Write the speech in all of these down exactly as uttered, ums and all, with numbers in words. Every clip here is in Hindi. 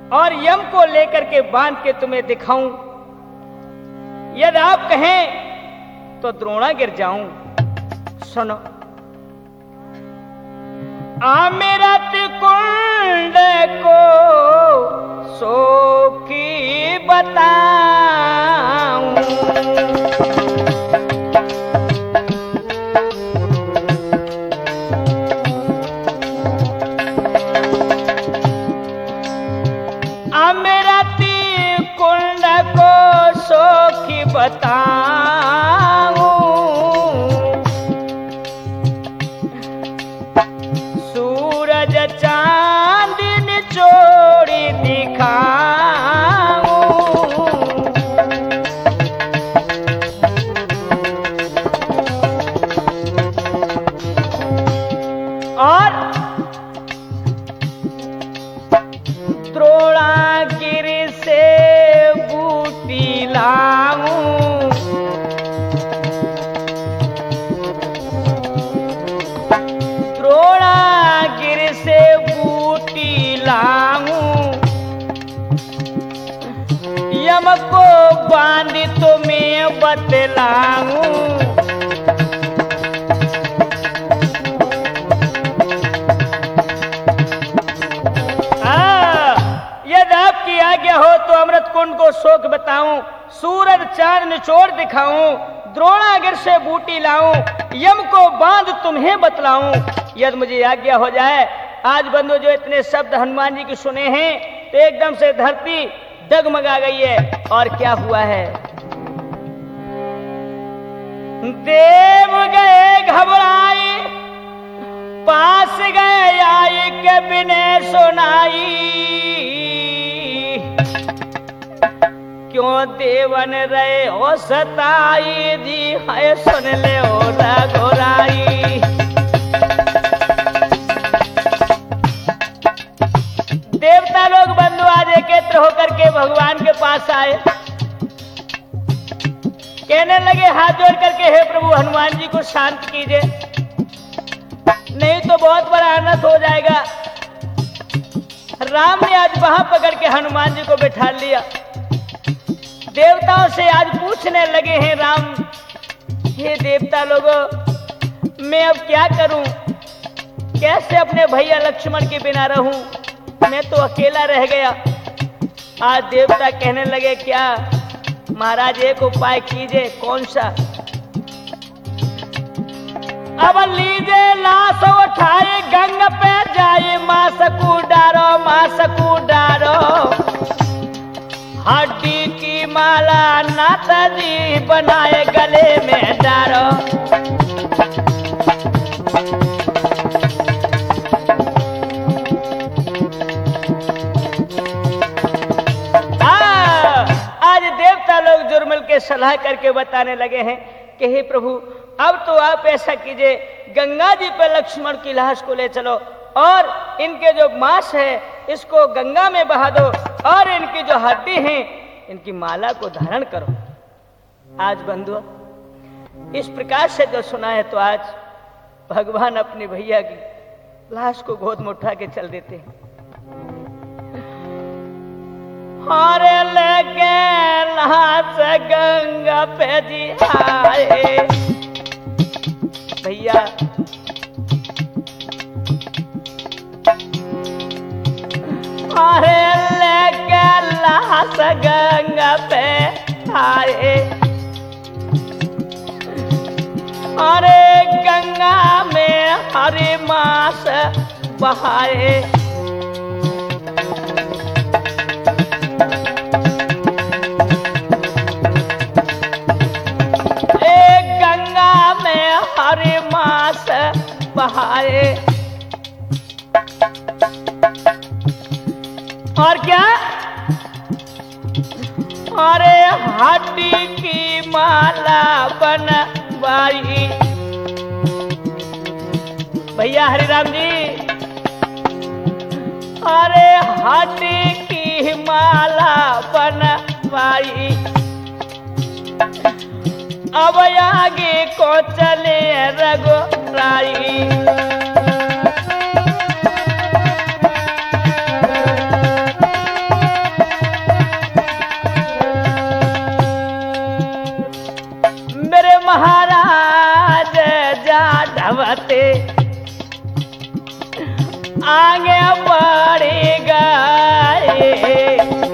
और यम को लेकर के बांध के तुम्हें दिखाऊं। यदि आप कहें तो द्रोणा गिर जाऊं। सुनो, अमृत कुंड को सोखी बताऊं, अमृत कुंड को सोखी बताऊं, सूरज चांदन चोरी दिखाऊं, और द्रोणागिरि से बूटी लाऊं, द्रोणागिरि से बूटी लाऊं, यम को बांध तुम्हें बतलाऊं। आज्ञा हो तो अमृत कुंड को शोक बताऊं, सूरज चांद निचोड़ दिखाऊं, द्रोणागिरि से बूटी लाऊं, यम को बांध तुम्हें बतलाऊं। यदि मुझे आज्ञा हो जाए। आज बंधु जो इतने शब्द हनुमान जी के सुने हैं तो एकदम से धरती डगमगा गई है। और क्या हुआ है? देव गए घबराए, पास गए आई के बिने सुनाई, क्यों देवन रहे हो सताई, जी है सुन ले ओ रघुराई। देवता लोग बंधु आज एकत्र होकर के भगवान के पास आए, कहने लगे हाथ जोड़ करके, हे प्रभु हनुमान जी को शांत कीजिए, नहीं तो बहुत बड़ा अनर्थ हो जाएगा। राम ने आज वहां पकड़ के हनुमान जी को बैठा लिया। देवताओं से आज पूछने लगे हैं राम, हे देवता लोगों, मैं अब क्या करूं, कैसे अपने भैया लक्ष्मण के बिना रहूं, मैं तो अकेला रह गया। आज देवता कहने लगे, क्या महाराज एक उपाय कीजिए। कौन सा? अब लीजिए लाश उठाए, गंगा पे जाए, मां सकू डारो, मां सकू डारो, हड्डी की माला नाता जी बनाए गले में डारो। आज देवता लोग जुर्मिल के सलाह करके बताने लगे हैं कि हे प्रभु, अब तो आप ऐसा कीजिए, गंगा जी पर लक्ष्मण की लाश को ले चलो और इनके जो मांस है इसको गंगा में बहा दो और इनकी जो हड्डी है इनकी माला को धारण करो। आज बंधु इस प्रकार से जो सुना है तो आज भगवान अपने भैया की लाश को गोद में उठा के चल देते हैं। और लगे लाश गंगा पे जी आए, भैया अरे लेके लाश गंगा पे आए, अरे गंगा में हरे मास बहाए, गंगा में हरे मास बहाए। और क्या? अरे हड्डी की माला बनवाई। भैया हरिराम जी, अरे हड्डी की माला बनवाई, अब आगे को चले रघुराई। आगे बढ़ गए।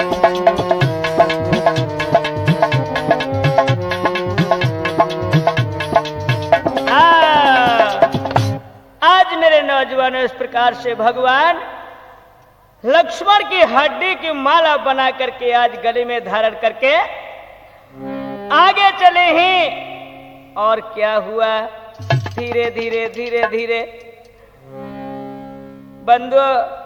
आज मेरे नौजवानों इस प्रकार से भगवान लक्ष्मण की हड्डी की माला बना करके आज गले में धारण करके आगे चले हैं। और क्या हुआ, धीरे धीरे धीरे धीरे बंधु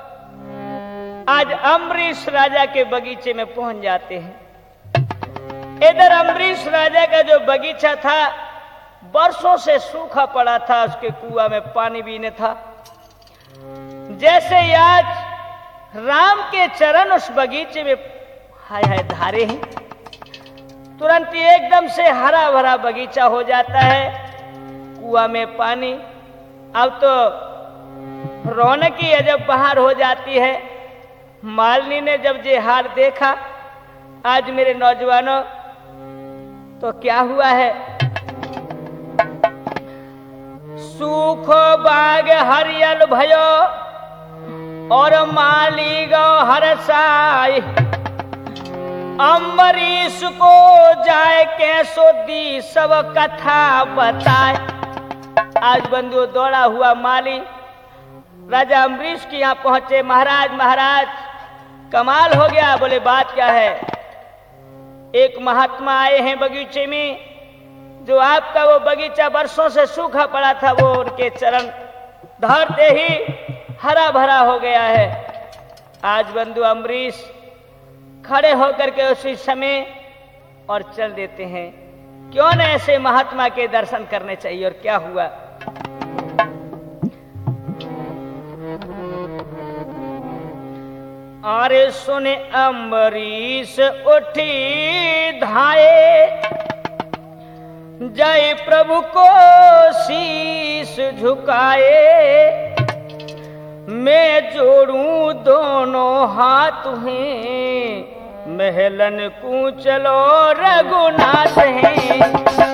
आज अम्बरीश राजा के बगीचे में पहुंच जाते हैं। इधर अम्बरीश राजा का जो बगीचा था बरसों से सूखा पड़ा था, उसके कुआं में पानी भी नहीं था। जैसे आज राम के चरण उस बगीचे में हाय हाय धारे हैं, तुरंत ही एकदम से हरा भरा बगीचा हो जाता है, कुआं में पानी। अब तो रौनक ही अजब बहार हो जाती है। मालिनी ने जब ये हार देखा आज मेरे नौजवानों, तो क्या हुआ है, सूखो बाग हरियल भयो और माली गो हरसाई, अम्बरीश को जाए कैसो दी सब कथा बताए। आज बंधु दौड़ा हुआ माली राजा अम्बरीश के यहाँ पहुंचे। महाराज महाराज कमाल हो गया। बोले बात क्या है? एक महात्मा आए हैं बगीचे में, जो आपका वो बगीचा बरसों से सूखा पड़ा था, वो उनके चरण धरते ही हरा भरा हो गया है। आज बंधु अम्बरीश खड़े होकर के उसी समय और चल देते हैं। क्यों न ऐसे महात्मा के दर्शन करने चाहिए। और क्या हुआ, अरे सुने अम्बरीश उठी धाये, जय प्रभु को शीश झुकाए, मैं जोड़ूं दोनों हाथ हैं, महलन को चलो रघुनाथ हैं।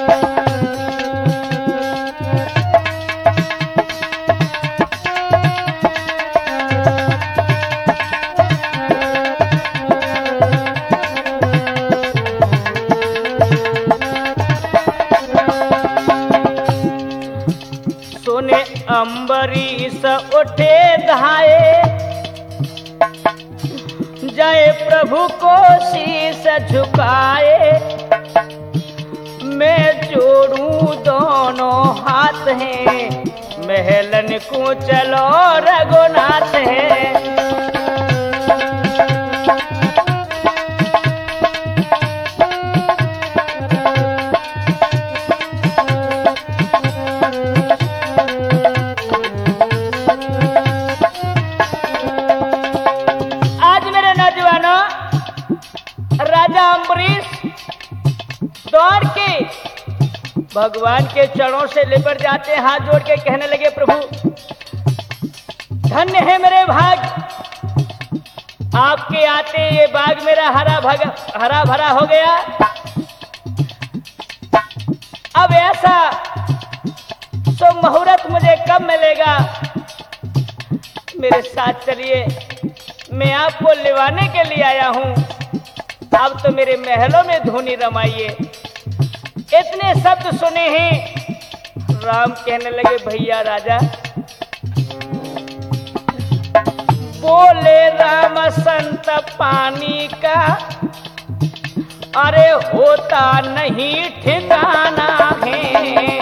सुने अम्बरीश उठे धाये, जय प्रभु को शीश झुकाए, मैं जोड़ूं दोनों हाथ हैं, महलन को चलो रघुनाथ हैं। राजा अम्बरीश दौड़ के भगवान के चरणों से लिपट जाते, हाथ जोड़ के कहने लगे, प्रभु धन्य है मेरे भाग, आपके आते ये बाग मेरा हरा भगा हरा भरा हो गया। अब ऐसा सो मुहूर्त मुझे कब मिलेगा, मेरे साथ चलिए, मैं आपको लिवाने के लिए आया हूं। अब तो मेरे महलों में धूनी रमाइए। इतने शब्द सुने हैं, राम कहने लगे, भैया राजा। बोले राम संत पानी का, अरे होता नहीं ठिकाना है।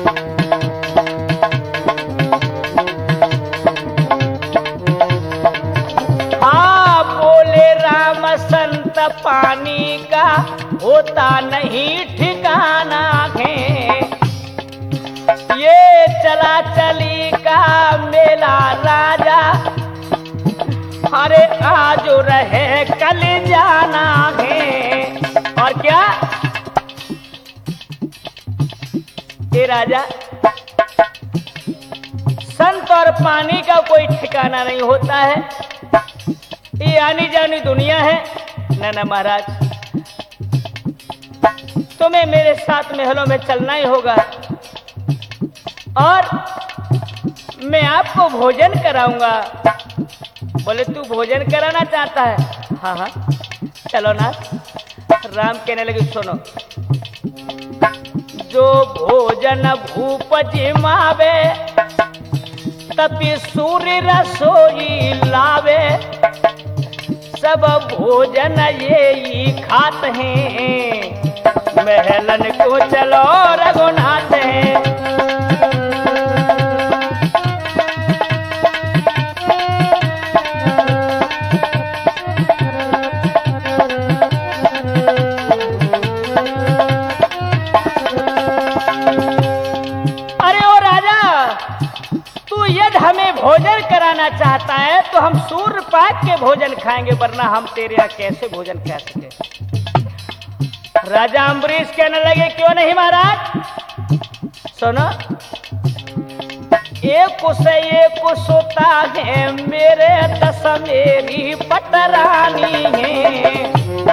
हाँ बोले राम संत पानी का होता नहीं ठिकाना है। ये चला चली का मेला राजा, अरे आज रहे कल जाना है। और क्या ये राजा, संत और पानी का कोई ठिकाना नहीं होता है, ये आनी जानी दुनिया है। ना ना महाराज, तुम्हें मेरे साथ महलों में चलना ही होगा और मैं आपको भोजन कराऊंगा। बोले तू भोजन कराना चाहता है? हाँ हाँ चलो ना। राम कहने लगे सुनो, जो भोजन भूप जिमावे तपि सूर्य रसोई लावे, सब भोजन ये ही खात हैं, महलन को चलो रघुनाथ हैं। हमें भोजन कराना चाहता है तो हम सूर्य पाक के भोजन खाएंगे, वरना हम तेरे यहाँ कैसे भोजन खा सके। राजा अम्बरीश कहने लगे क्यों नहीं महाराज, सुनो, एक कुछ एक कुछ होता है मेरे दस मेरी पटरानी है,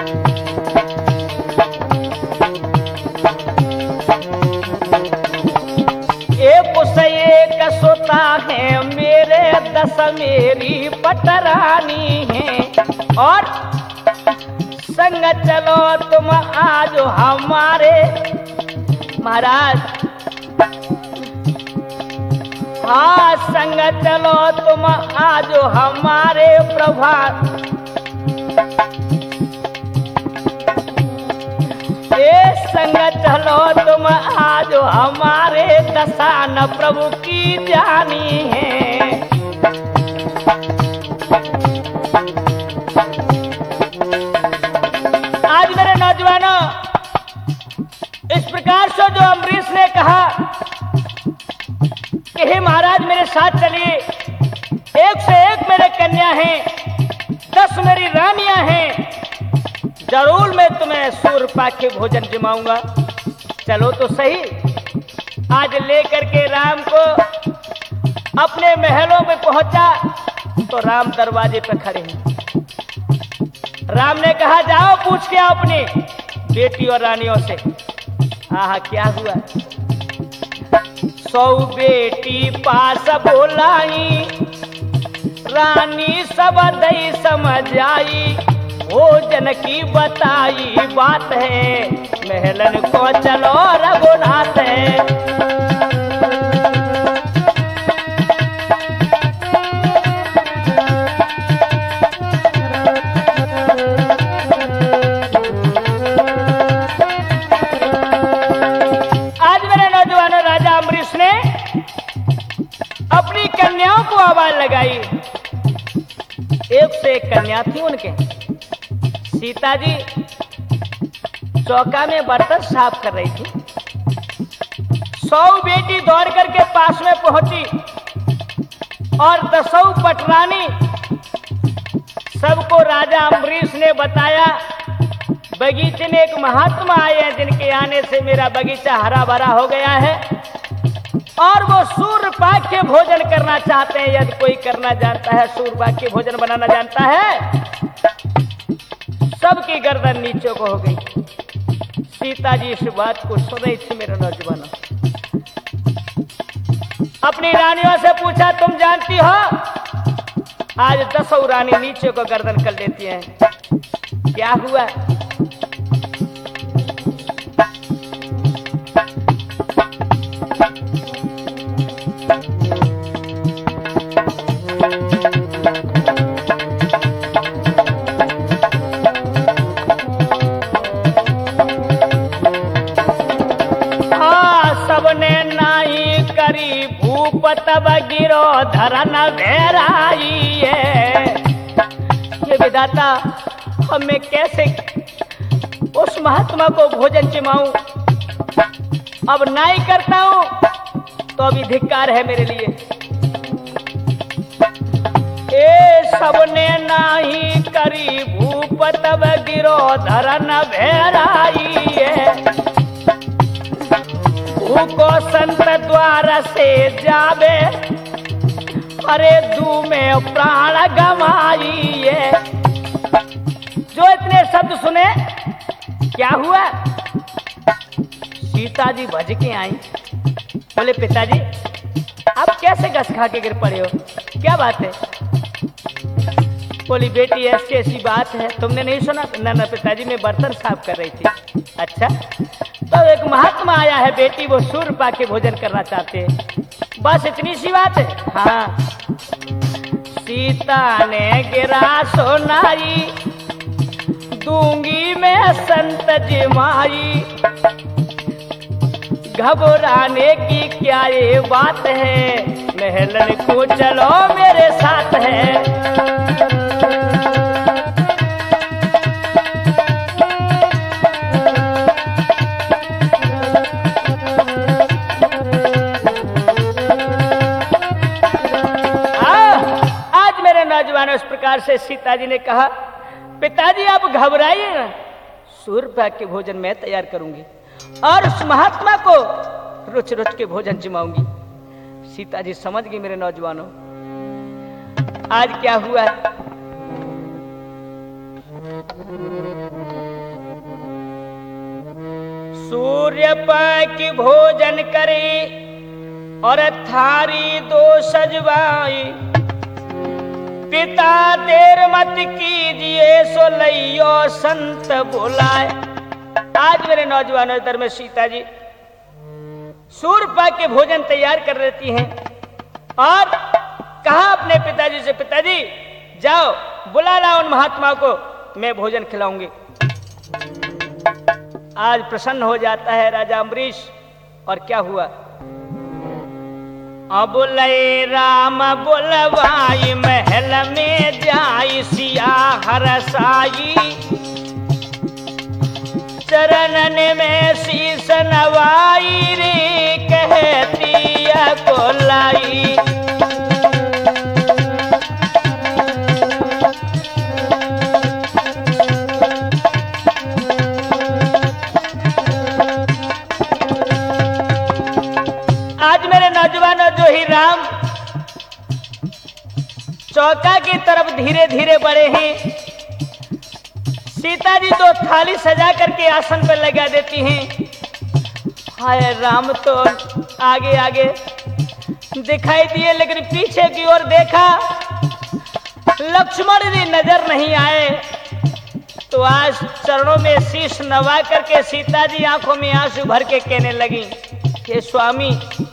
एक कुछ एक सोता है मेरे दस मेरी पटरानी है, और संग चलो तुम आज हमारे महाराज, हाँ संग चलो तुम आज हमारे प्रभात, संग चलो तुम आज हमारे दसान प्रभु की जानी है। आज मेरे नौजवानों, इस प्रकार से जो अम्बरीश ने कहा कि हे महाराज मेरे साथ चलिए, एक से एक मेरे कन्या हैं, दस मेरी रानियां हैं, जरूर मैं तुम्हें सूर्य पाक के भोजन जिमाऊंगा, चलो तो सही। आज लेकर के राम को अपने महलों में पहुंचा तो राम दरवाजे पर खड़े हैं। राम ने कहा जाओ पूछ के आओ अपनी बेटी और रानियों से। आहा क्या हुआ, सौ बेटी पास बोलाई, रानी सब दई समझ आई, भोजन की बताई बात है, महलन को चलो रघुनाथ है। आज मेरे नौजवानों, राजा अम्बरीश ने अपनी कन्याओं को आवाज लगाई। एक से एक कन्या थी उनके। सीता जी चौका में बर्तन साफ कर रही थी। सौ बेटी दौड़ करके पास में पहुंची और दसों पटरानी सबको राजा अम्बरीश ने बताया, बगीचे में एक महात्मा आए हैं जिनके आने से मेरा बगीचा हरा भरा हो गया है, और वो सूर्य पाक के भोजन करना चाहते हैं। यदि कोई करना जानता है, सूर्य पाक के भोजन बनाना जानता है, सबकी गर्दन नीचे को हो गई। सीता जी इस बात को सुन रही थी। मेरे नौजवानों, अपनी रानियों से पूछा तुम जानती हो, आज दसों रानी नीचे को गर्दन कर लेती हैं, क्या हुआ? तब गिरो धरन भेराई है। ये विधाता, अब मैं कैसे उस महात्मा को भोजन चिमाऊं? अब नाई करता हूं तो अभी धिक्कार है मेरे लिए। ए सबने नाही करी भूप तब गिरो धरन भेराई है। को संत द्वार से जावे, अरे दू में प्राण गवाइए। जो इतने शब्द सुने, क्या हुआ? सीता जी भज के आई, बोले पिताजी आप कैसे घस खा के गिर पड़े हो, क्या बात है? बोली बेटी ऐसी ऐसी बात है, तुमने नहीं सुना? ना ना पिताजी, मैं बर्तन साफ कर रही थी। अच्छा, तो एक महात्मा आया है बेटी, वो सूर्य के भोजन करना चाहते हैं, बस इतनी सी बात है। हाँ, सीता ने गिरा सोनाई, दूंगी मैं संत जिमाई, घबराने की क्या ये बात है, महलन को चलो मेरे साथ है। नौजवानों, इस प्रकार से सीता जी ने कहा, पिताजी आप घबराइए ना, सूर्य के भोजन मैं तैयार करूंगी और उस महात्मा को रुच रुच के भोजन जिमाऊंगी। सीता जी समझ गई मेरे नौजवानों, आज क्या हुआ। सूर्य की भोजन करे और थारी दो सजवाई, पिता देर मत कीजिए सो लइयो संत बुलाए। आज मेरे नौजवानों दर में सीता जी सूर्य के भोजन तैयार कर लेती हैं और कहा अपने पिताजी से, पिताजी जाओ बुला लाओ उन महात्मा को, मैं भोजन खिलाऊंगी। आज प्रसन्न हो जाता है राजा अम्बरीश। और क्या हुआ, अब लय राम बुलवाई, महल में जाई सिया हरसाई, चरणन में शीस नवाई रे, कहती को लाई। आज मेरे नौजवानों, जो ही राम चौका की तरफ धीरे धीरे बढ़े हैं, सीता जी तो थाली सजा करके आसन पर लगा देती हैं। हाय राम तो आगे आगे दिखाई दिए, लेकिन पीछे की ओर देखा, लक्ष्मण जी नजर नहीं आए। तो आज चरणों में शीश नवा करके सीता जी आंखों में आंसू भर के कहने लगी, हे स्वामी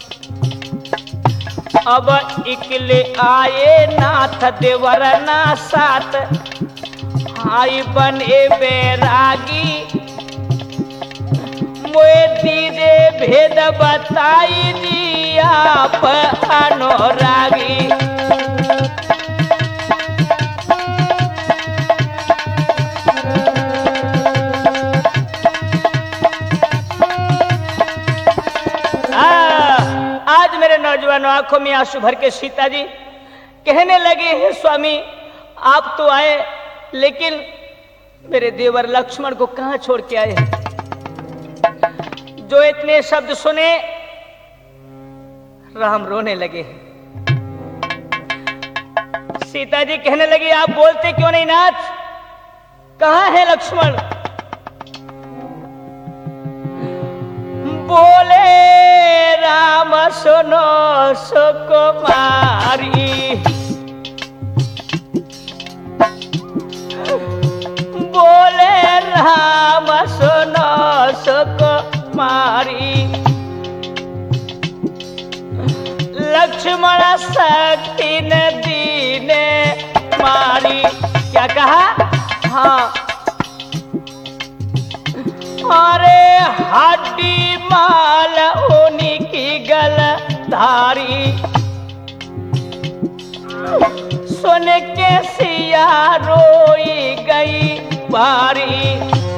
अब इकले आए नाथ देवर ना साथ, आई बने बैरागी, मोए दीदे भेद बताई दी आप अनुरागी। आज मेरे नौजवानों आंखों में आंसू भर के सीता जी कहने लगे, हे स्वामी आप तो आए, लेकिन मेरे देवर लक्ष्मण को कहां छोड़ के आए। जो इतने शब्द सुने राम रोने लगे। सीता जी कहने लगी, आप बोलते क्यों नहीं नाथ, कहां है लक्ष्मण। बोले राम सुनो सुकुमारी, बोले राम सुनो सुकुमारी, लक्ष्मण शक्ति न दीने मारी। क्या कहा, हाँ अरे हड्डी माल उन्हीं की गल धारी, सुन के सिया रोई गई बारी।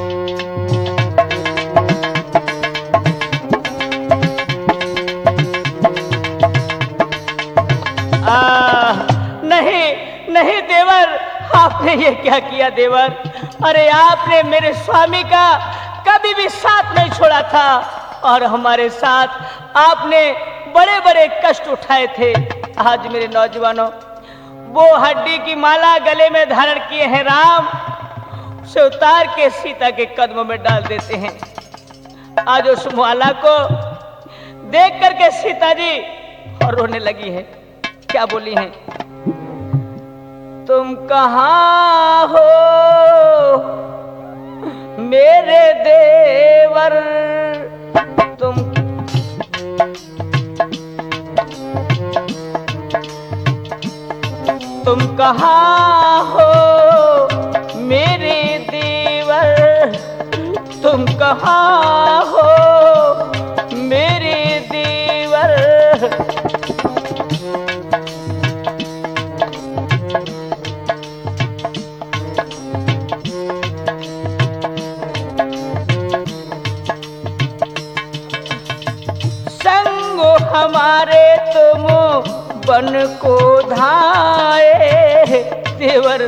आ, नहीं नहीं देवर, आपने ये क्या किया देवर। अरे आपने मेरे स्वामी का कभी भी साथ नहीं छोड़ा था और हमारे साथ आपने बड़े बड़े कष्ट उठाए थे। आज मेरे नौजवानों वो हड्डी की माला गले में धारण किए हैं राम, उसे उतार के सीता के कदमों में डाल देते हैं। आज उस माला को देख करके सीता जी और रोने लगी है। क्या बोली हैं, तुम कहाँ हो मेरे देवर, तुम तुम कहाँ हो मेरे देवर, तुम कहाँ हो मेरे देवर। संग हमारे तुम बन को धाए देवर,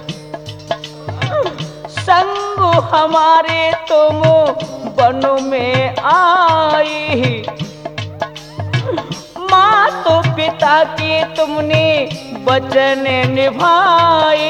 संग हमारे तुम वन में आई, माँ तो पिता की तुमने वचन निभाई।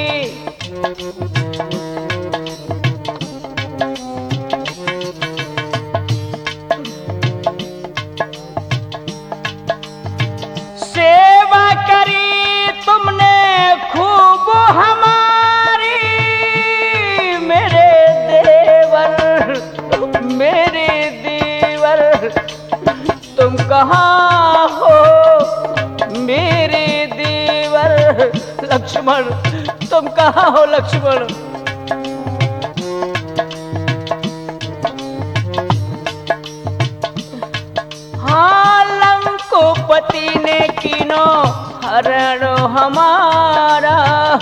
सेवा करी तुमने खूब हमारी मेरे देवर, मेरे देवर, तुम कहाँ हो मेरे देवर। लक्ष्मण तुम कहाँ हो लक्ष्मण। हाँ लंकोपति ने कीनो हरण हमारा,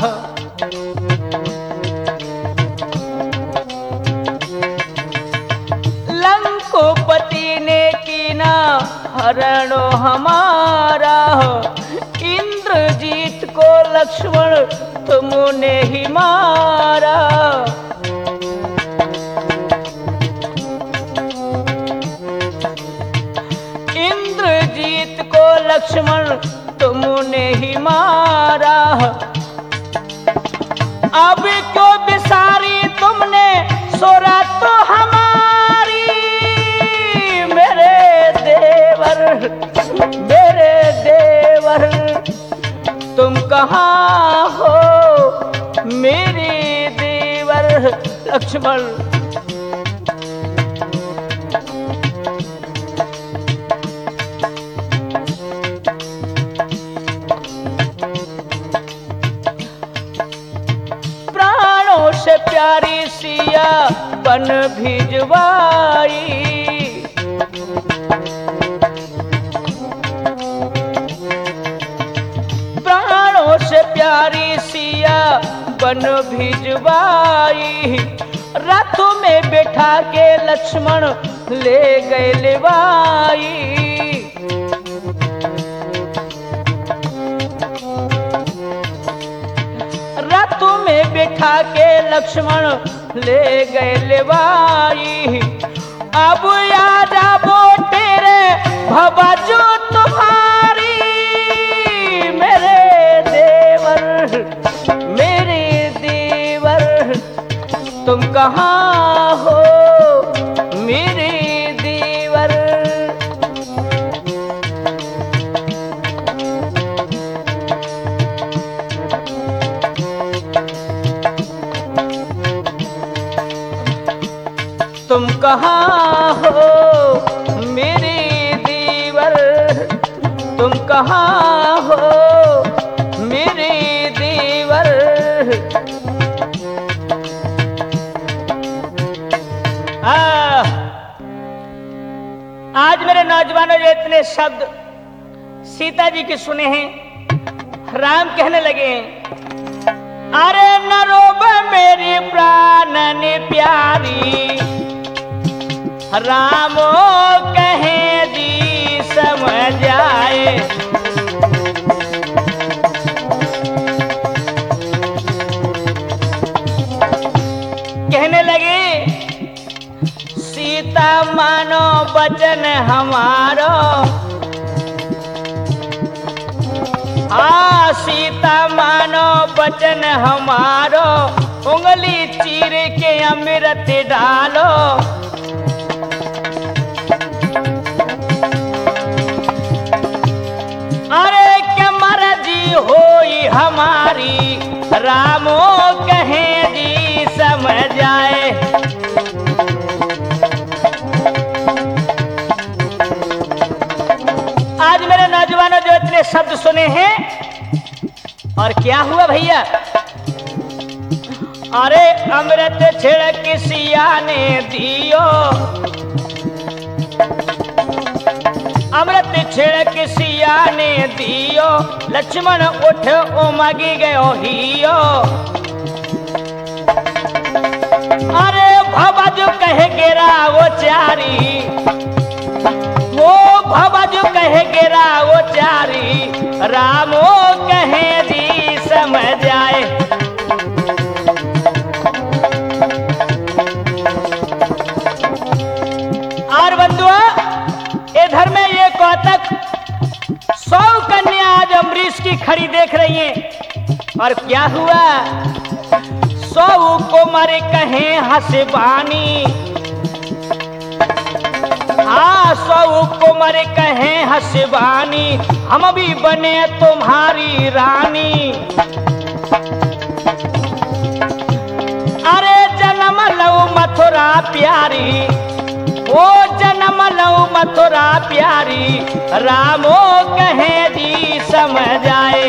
लंकोपति ने कीना हरण हमारा, इंद्रजीत को लक्ष्मण तुमने ही मारा। इंद्रजीत को लक्ष्मण तुमने ही मारा, अब क्यों बिसारी तुमने सोरा तो हमारी मेरे देवर, मेरे देवर, तुम कहाँ हो मेरे देवर। लक्ष्मण से प्यारी सिया बन भिजवाई, प्राणों से प्यारी सिया बन भिजवाई, रथ में बैठा के लक्ष्मण ले गए लेवाई। रथ में बैठा के लक्ष्मण ले गए लेवाई, अब याद आबो तेरे भवाजो तुम्हारी मेरे देवर, मेरे देवर, तुम कहाँ हो मेरे देवर। तुम कहाँ हो मेरे देवर, तुम कहाँ हो मेरे देवर। आ, आज मेरे नौजवानों जो इतने शब्द सीता जी के सुने हैं, राम कहने लगे हैं, अरे न रोब मेरी प्राणन प्यारी, रामो कहे जी समझ आए। कहने लगे सीता मानो वचन हमारो, हाँ सीता मानो वचन हमारो, उंगली चीर के अमृत डालो। अरे क्या मर्जी होई हमारी रामो कहे जी समझ आए। आज मेरे नौजवानों जो इतने शब्द सुने हैं, और क्या हुआ भैया? अरे अमृत छिड़क सिया ने दियो, अमृत छिड़क सिया ने दियो, लक्ष्मण उठ उमगी गयो हियो। अरे भवजु कहे गिरा वो चारी, वो भवजु कहे गिरा वो चारी, रामो कहे जी समझ आए। और बंधुआ इधर में ये कौतक सौ कन्या आज अम्बरीश की खड़ी देख रही हैं। और क्या हुआ? सौ को मरे कहे हसबानी, हाँ सौ को मरे कहे हसबानी, हम भी बने तुम्हारी रानी। अरे जन्म लो मथुरा प्यारी, ओ जन्म लो मथुरा प्यारी, रामो कहे जी समझ आए।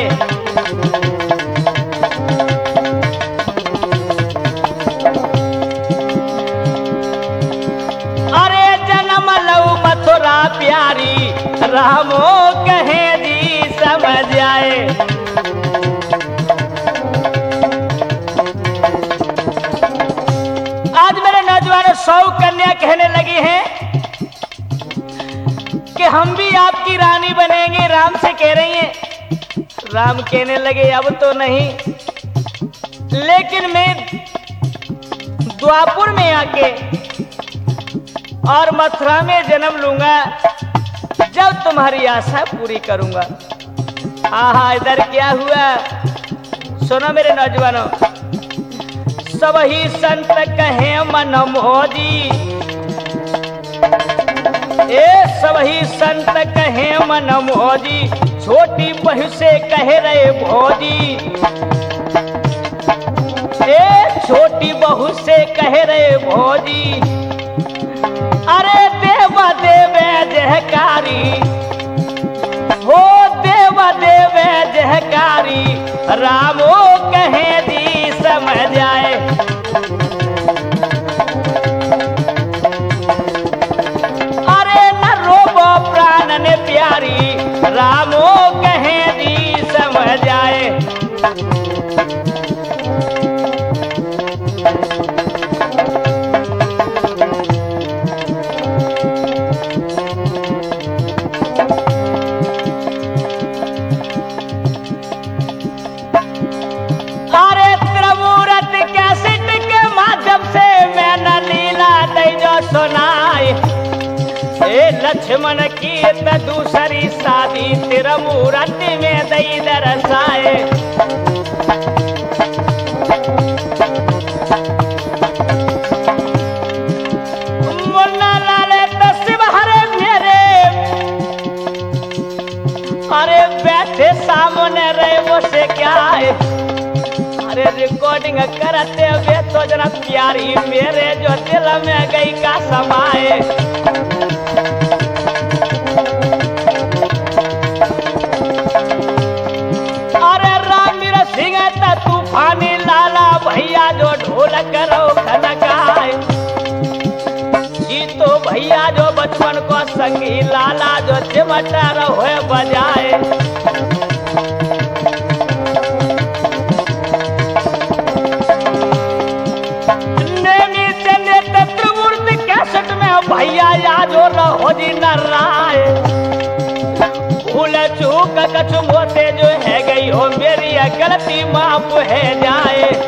अरे जन्म लो मथुरा प्यारी, रामो कहे जी समझ आए। आज मेरे नौजवानों सौ कन्या कहने लगी हैं कि हम भी आपकी रानी बनेंगे, राम से कह रही हैं। राम कहने लगे अब तो नहीं, लेकिन मैं द्वापुर में आके और मथुरा में जन्म लूंगा, जब तुम्हारी आशा पूरी करूंगा। आहा इधर क्या हुआ? सुनो मेरे नौजवानों, सब ही संत कहे मन मोदी, ए सब ही संत कहे मन मोदी, छोटी बहू से कहे रहे भोजी। ए छोटी बहू से कहे रहे भोजी, अरे देव देवे जहकारी, हो देव देवे जहकारी, रामो कहे जी समझ आए। अरे न रोबो प्राण ने प्यारी, रामो कहे जी समझ आए। लक्ष्मण की त दूसरी शादी, तेरा मूरत में दई दरसाए। मुन्ना लाले तस्वीर हरे मेरे, अरे बैठे सामने रहे वो से क्या है? अरे रिकॉर्डिंग करते हुए तो जरा प्यारी मेरे जो दिल में गई का समाए। तूफानी लाला भैया जो ढोल करो खनकाए, जी तो भैया जो बचपन को संगी लाला जो चिमटा रहो बजाए। नेमी से नेत्र त्रिमूर्ति कैसेट में भैया यादो रहो जी नाराय, भूल चूक कछु मोते जो है गई हो मेरी गलती माफ है जाए।